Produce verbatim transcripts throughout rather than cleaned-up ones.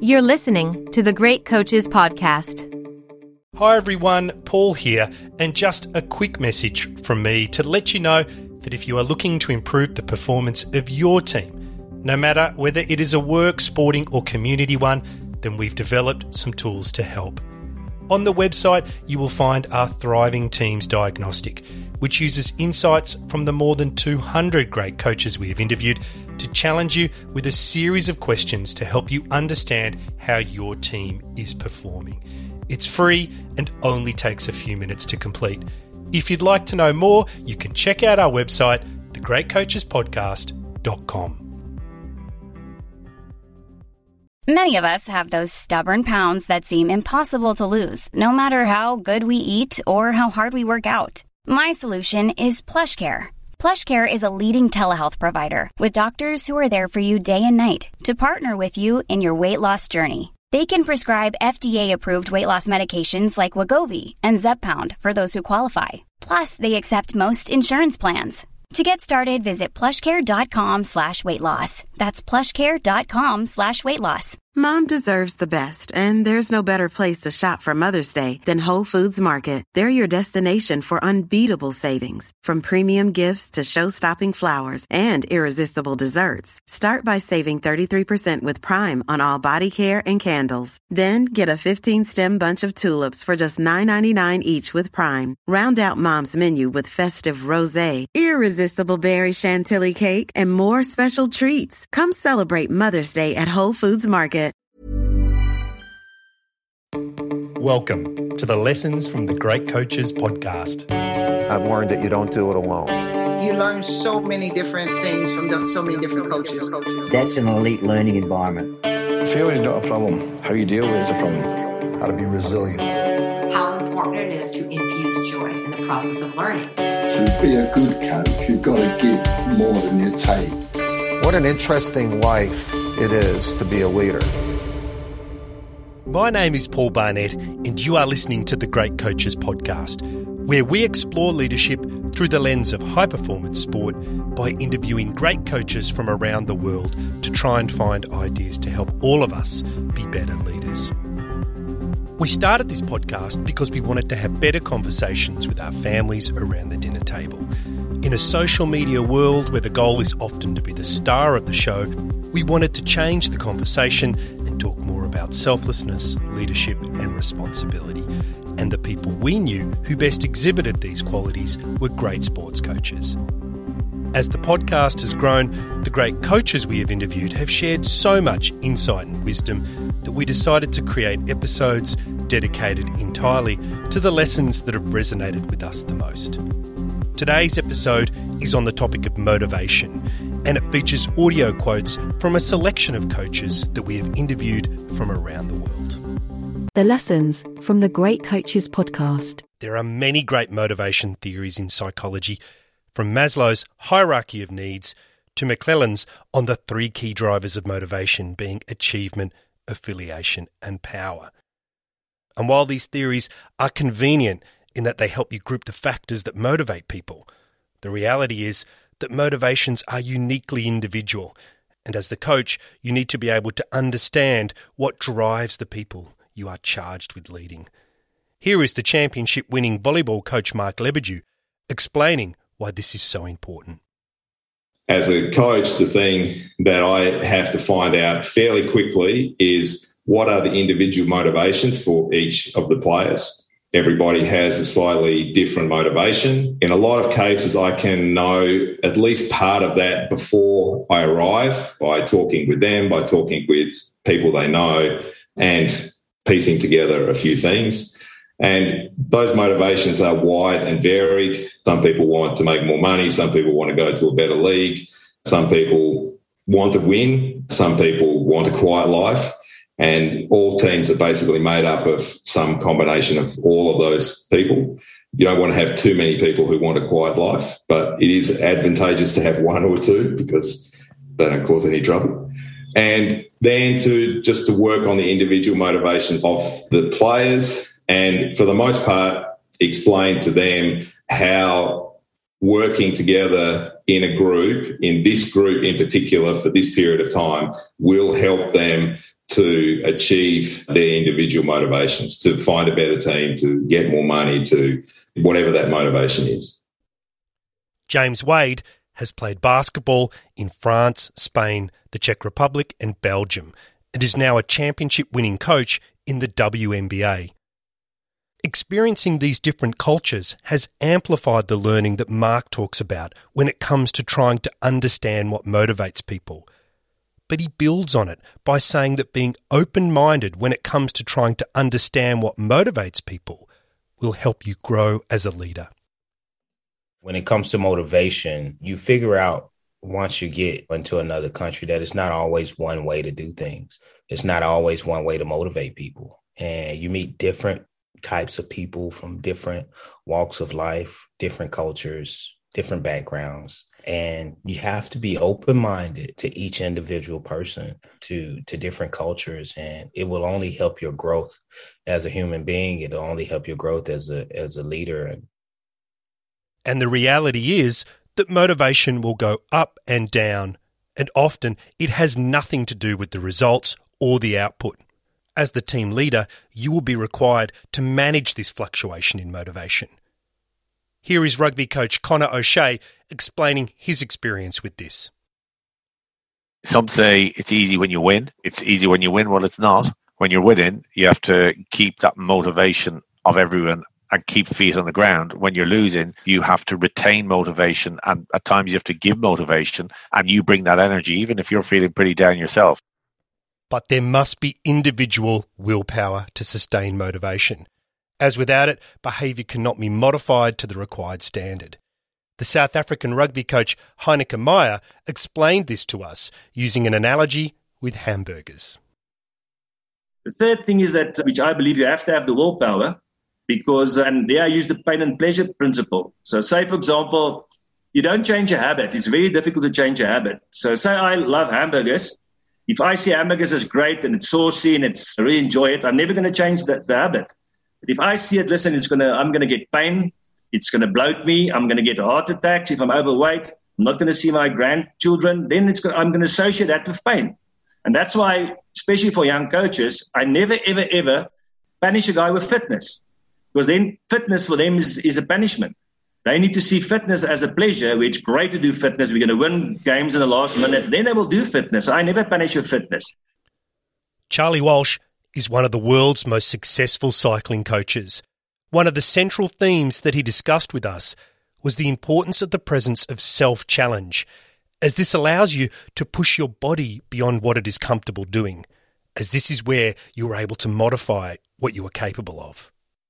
You're listening to the Great Coaches Podcast. Hi everyone, Paul here, and just a quick message from me to let you know that if you are looking to improve the performance of your team, no matter whether it is a work, sporting or community one, then we've developed some tools to help. On the website, you will find our Thriving Teams Diagnostic, which uses insights from the more than two hundred great coaches we have interviewed to challenge you with a series of questions to help you understand how your team is performing. It's free and only takes a few minutes to complete. If you'd like to know more, you can check out our website, the great coaches podcast dot com. Many of us have those stubborn pounds that seem impossible to lose, no matter how good we eat or how hard we work out. My solution is PlushCare. PlushCare is a leading telehealth provider with doctors who are there for you day and night to partner with you in your weight loss journey. They can prescribe F D A-approved weight loss medications like Wegovy and Zepbound for those who qualify. Plus, they accept most insurance plans. To get started, visit plushcare.com slash weight loss. That's plushcare.com slash weight loss. Mom deserves the best, and there's no better place to shop for Mother's Day than Whole Foods Market. They're your destination for unbeatable savings, from premium gifts to show-stopping flowers and irresistible desserts. Start by saving thirty-three percent with Prime on all body care and candles. Then get a fifteen-stem bunch of tulips for just nine ninety-nine each with Prime. Round out Mom's menu with festive rosé, irresistible berry chantilly cake, and more special treats. Come celebrate Mother's Day at Whole Foods Market. Welcome to the Lessons from the Great Coaches Podcast. I've learned that you don't do it alone. You learn so many different things from the, so many different coaches. That's an elite learning environment. Failure is not a problem. How you deal with it is a problem. How to be resilient. How important it is to infuse joy in the process of learning. To be a good coach, you've got to give more than you take. What an interesting life it is to be a leader. My name is Paul Barnett, and you are listening to the Great Coaches Podcast, where we explore leadership through the lens of high-performance sport by interviewing great coaches from around the world to try and find ideas to help all of us be better leaders. We started this podcast because we wanted to have better conversations with our families around the dinner table. In a social media world where the goal is often to be the star of the show, we wanted to change the conversation and talk more about selflessness, leadership and responsibility. And the people we knew who best exhibited these qualities were great sports coaches. As the podcast has grown, the great coaches we have interviewed have shared so much insight and wisdom that we decided to create episodes dedicated entirely to the lessons that have resonated with us the most. Today's episode is on the topic of motivation, and it features audio quotes from a selection of coaches that we have interviewed from around the world. The Lessons from the Great Coaches Podcast. There are many great motivation theories in psychology, from Maslow's hierarchy of needs to McClellan's on the three key drivers of motivation being achievement, affiliation and power. And while these theories are convenient in that they help you group the factors that motivate people, the reality is that motivations are uniquely individual, and as the coach, you need to be able to understand what drives the people you are charged with leading. Here is the championship-winning volleyball coach Mark Lebedew explaining why this is so important. As a coach, the thing that I have to find out fairly quickly is what are the individual motivations for each of the players. Everybody has a slightly different motivation. In a lot of cases, I can know at least part of that before I arrive by talking with them, by talking with people they know, and piecing together a few things. And those motivations are wide and varied. Some people want to make more money. Some people want to go to a better league. Some people want to win. Some people want a quiet life. And all teams are basically made up of some combination of all of those people. You don't want to have too many people who want a quiet life, but it is advantageous to have one or two because they don't cause any trouble. And then to just to work on the individual motivations of the players and, for the most part, explain to them how working together in a group, in this group in particular for this period of time, will help them to achieve their individual motivations, to find a better team, to get more money, to whatever that motivation is. James Wade has played basketball in France, Spain, the Czech Republic and Belgium, and is now a championship-winning coach in the W N B A. Experiencing these different cultures has amplified the learning that Mark talks about when it comes to trying to understand what motivates people. But he builds on it by saying that being open-minded when it comes to trying to understand what motivates people will help you grow as a leader. When it comes to motivation, you figure out once you get into another country that it's not always one way to do things. It's not always one way to motivate people. And you meet different types of people from different walks of life, different cultures, different backgrounds. And you have to be open-minded to each individual person, to, to different cultures. And it will only help your growth as a human being. It'll only help your growth as a, as a leader. And the reality is that motivation will go up and down, and often it has nothing to do with the results or the output. As the team leader, you will be required to manage this fluctuation in motivation. Here is rugby coach Conor O'Shea explaining his experience with this. Some say it's easy when you win. It's easy when you win. Well, it's not. When you're winning, you have to keep that motivation of everyone and keep feet on the ground. When you're losing, you have to retain motivation, and at times you have to give motivation, and you bring that energy, even if you're feeling pretty down yourself. But there must be individual willpower to sustain motivation, as without it, behaviour cannot be modified to the required standard. The South African rugby coach Heineke Meyer explained this to us using an analogy with hamburgers. The third thing is that, which I believe you have to have the willpower, because, and there I use the pain and pleasure principle. So say, for example, you don't change a habit. It's very difficult to change a habit. So say I love hamburgers. If I see hamburgers as great and it's saucy and it's, I really enjoy it, I'm never going to change the, the habit. But if I see it, listen, it's gonna, I'm going to get pain. It's going to bloat me. I'm going to get heart attacks. If I'm overweight, I'm not going to see my grandchildren. Then it's gonna, I'm going to associate that with pain. And that's why, especially for young coaches, I never, ever, ever punish a guy with fitness. Because then fitness for them is, is a punishment. They need to see fitness as a pleasure, where it's great to do fitness. We're going to win games in the last minutes. Then they will do fitness. I never punish with fitness. Charlie Walsh is one of the world's most successful cycling coaches. One of the central themes that he discussed with us was the importance of the presence of self-challenge, as this allows you to push your body beyond what it is comfortable doing, as this is where you are able to modify what you are capable of.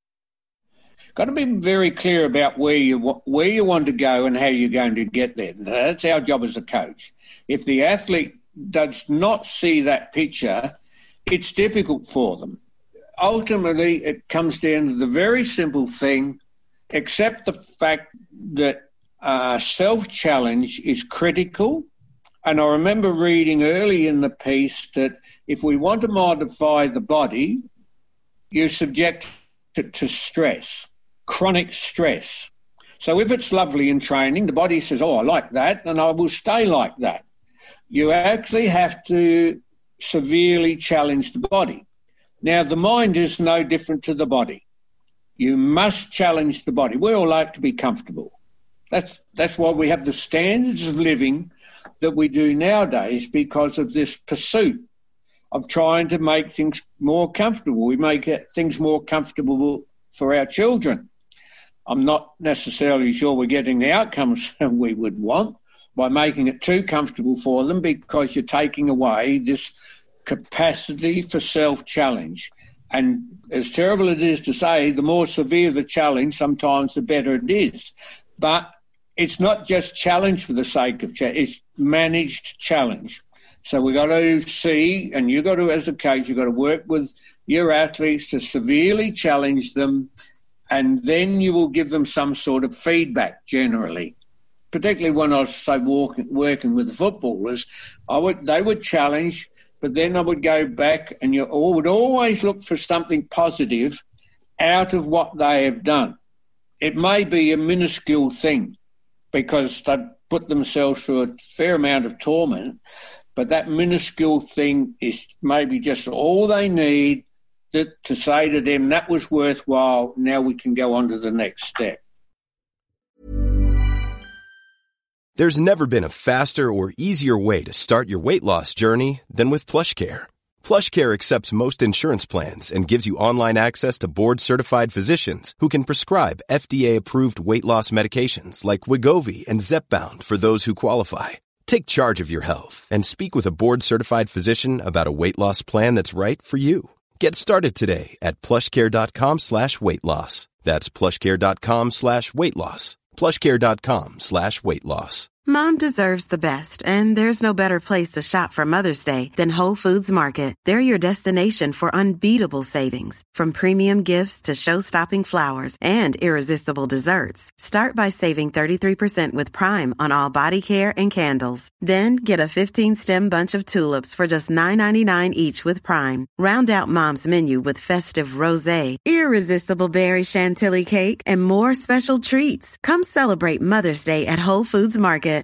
Got to be very clear about where you where you want to go and how you're going to get there. That's our job as a coach. If the athlete does not see that picture, it's difficult for them. Ultimately, it comes down to the very simple thing: accept the fact that uh, self-challenge is critical. And I remember reading early in the piece that if we want to modify the body, you're subject to, to stress. Chronic stress. So if it's lovely in training, the body says, oh, I like that, and I will stay like that. You actually have to severely challenge the body. Now, the mind is no different to the body. You must challenge the body. We all like to be comfortable. That's, that's why we have the standards of living that we do nowadays, because of this pursuit of trying to make things more comfortable. We make it, things more comfortable for our children. I'm not necessarily sure we're getting the outcomes we would want by making it too comfortable for them, because you're taking away this capacity for self-challenge. And as terrible it is to say, the more severe the challenge, sometimes the better it is. But it's not just challenge for the sake of challenge, it's managed challenge. So we've got to see, and you've got to, as a coach, you've got to work with your athletes to severely challenge them, and then you will give them some sort of feedback generally. Particularly when I was, say, walking, working with the footballers, I would they would challenge, but then I would go back and you would always look for something positive out of what they have done. It may be a minuscule thing because they've put themselves through a fair amount of torment, but that minuscule thing is maybe just all they need to, to say to them, that was worthwhile, now we can go on to the next step. There's never been a faster or easier way to start your weight loss journey than with PlushCare. PlushCare accepts most insurance plans and gives you online access to board-certified physicians who can prescribe F D A-approved weight loss medications like Wegovy and Zepbound for those who qualify. Take charge of your health and speak with a board-certified physician about a weight loss plan that's right for you. Get started today at plushcare.com slash weight loss. That's plushcare.com slash weight loss. plushcare.com slash weight loss. Mom deserves the best, and there's no better place to shop for Mother's Day than Whole Foods Market. They're your destination for unbeatable savings, from premium gifts to show-stopping flowers and irresistible desserts. Start by saving thirty-three percent with Prime on all body care and candles. Then get a fifteen-stem bunch of tulips for just nine ninety-nine each with Prime. Round out Mom's menu with festive rosé, irresistible berry chantilly cake, and more special treats. Come celebrate Mother's Day at Whole Foods Market.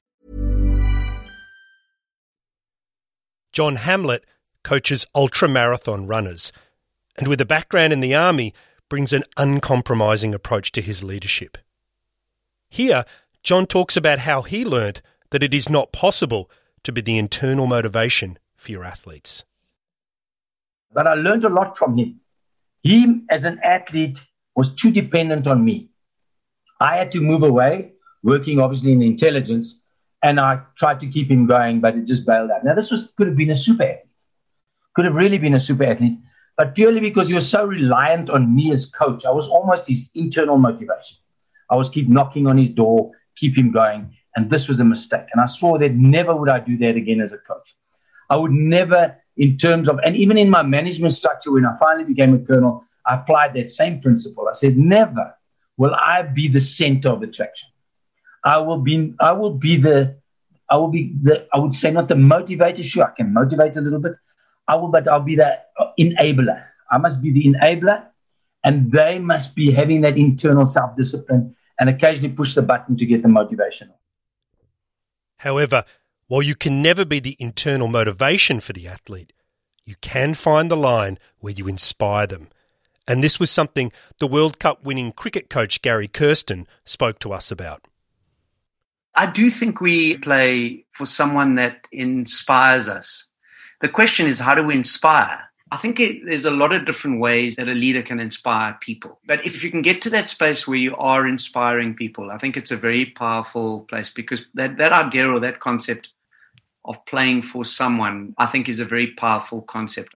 John Hamlet coaches ultra-marathon runners, and with a background in the army, brings an uncompromising approach to his leadership. Here, John talks about how he learnt that it is not possible to be the internal motivation for your athletes. But I learned a lot from him. He, as an athlete, was too dependent on me. I had to move away, working obviously in the intelligence, and I tried to keep him going, but it just bailed out. Now, this was could have been a super athlete. Could have really been a super athlete, but purely because he was so reliant on me as coach, I was almost his internal motivation. I was keep knocking on his door, keep him going, and this was a mistake. And I saw that never would I do that again as a coach. I would never, in terms of, and even in my management structure, when I finally became a colonel, I applied that same principle. I said, never will I be the center of attraction. I will be, I will be the, I will be the, I would say not the motivator. Sure, I can motivate a little bit. I will, but I'll be the enabler. I must be the enabler, and they must be having that internal self-discipline and occasionally push the button to get the motivation. However, while you can never be the internal motivation for the athlete, you can find the line where you inspire them. And this was something the World Cup winning cricket coach Gary Kirsten spoke to us about. I do think we play for someone that inspires us. The question is, how do we inspire? I think it, there's a lot of different ways that a leader can inspire people. But if you can get to that space where you are inspiring people, I think it's a very powerful place, because that, that idea or that concept of playing for someone, I think, is a very powerful concept.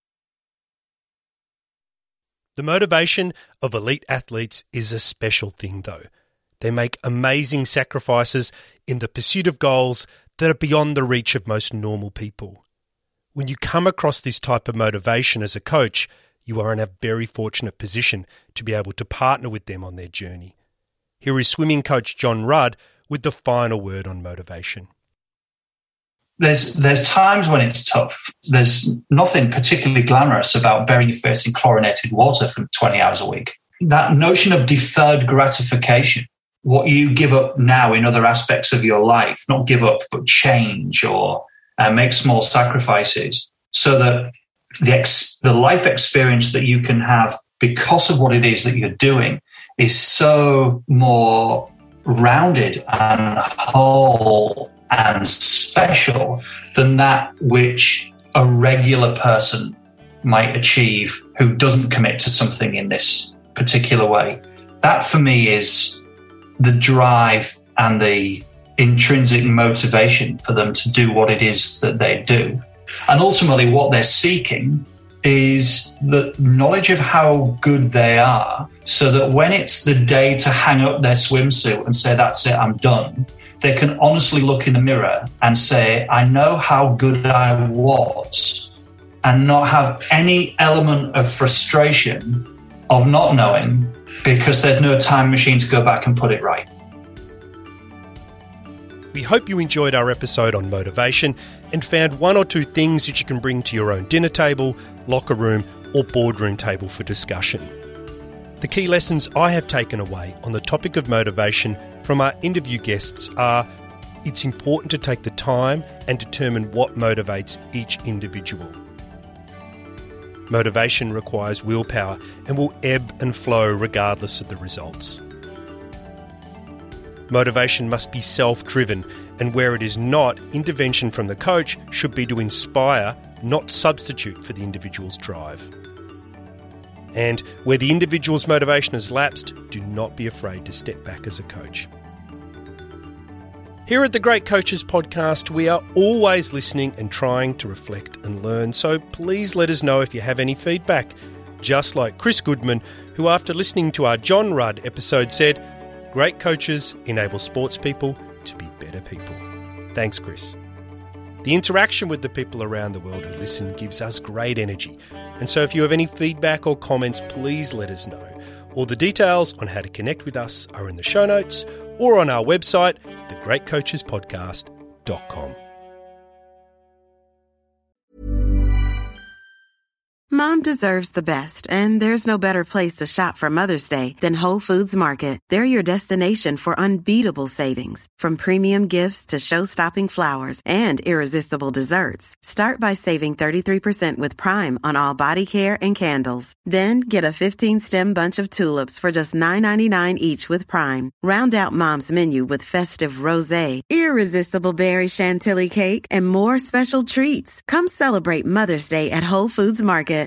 The motivation of elite athletes is a special thing, though. They make amazing sacrifices in the pursuit of goals that are beyond the reach of most normal people. When you come across this type of motivation as a coach, you are in a very fortunate position to be able to partner with them on their journey. Here is swimming coach John Rudd with the final word on motivation. There's there's times when it's tough. There's nothing particularly glamorous about burying your face in chlorinated water for twenty hours a week. That notion of deferred gratification, what you give up now in other aspects of your life, not give up, but change or uh, make small sacrifices so that the, ex- the life experience that you can have because of what it is that you're doing is so more rounded and whole and special than that which a regular person might achieve who doesn't commit to something in this particular way. That for me is the drive and the intrinsic motivation for them to do what it is that they do. And ultimately what they're seeking is the knowledge of how good they are, so that when it's the day to hang up their swimsuit and say, that's it, I'm done, they can honestly look in the mirror and say, I know how good I was, and not have any element of frustration of not knowing, because there's no time machine to go back and put it right. We hope you enjoyed our episode on motivation and found one or two things that you can bring to your own dinner table, locker room, or boardroom table for discussion. The key lessons I have taken away on the topic of motivation from our interview guests are: it's important to take the time and determine what motivates each individual. Motivation requires willpower and will ebb and flow regardless of the results. Motivation must be self-driven, and where it is not, intervention from the coach should be to inspire, not substitute for the individual's drive. And where the individual's motivation has lapsed, do not be afraid to step back as a coach. Here at the Great Coaches Podcast, we are always listening and trying to reflect and learn, so please let us know if you have any feedback. Just like Chris Goodman, who after listening to our John Rudd episode said, "Great coaches enable sports people to be better people." Thanks, Chris. The interaction with the people around the world who listen gives us great energy. And so if you have any feedback or comments, please let us know. All the details on how to connect with us are in the show notes or on our website, the great coaches podcast dot com. Mom deserves the best, and there's no better place to shop for Mother's Day than Whole Foods Market. They're your destination for unbeatable savings, from premium gifts to show-stopping flowers and irresistible desserts. Start by saving thirty-three percent with Prime on all body care and candles. Then get a fifteen-stem bunch of tulips for just nine ninety-nine each with Prime. Round out Mom's menu with festive rosé, irresistible berry chantilly cake, and more special treats. Come celebrate Mother's Day at Whole Foods Market.